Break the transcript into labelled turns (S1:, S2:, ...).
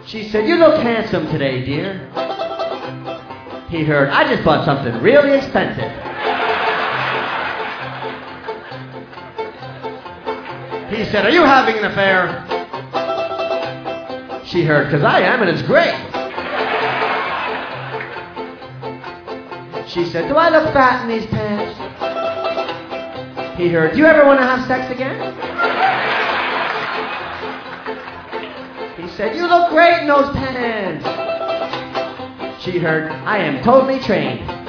S1: She said, you look handsome today, dear. He heard, I just bought something really expensive. He said, are you having an affair? She heard, because I am, and it's great. She said, do I look fat in these pants? He heard, do you ever want to have sex again? He said, you look great in those pants. She heard, I am totally trained.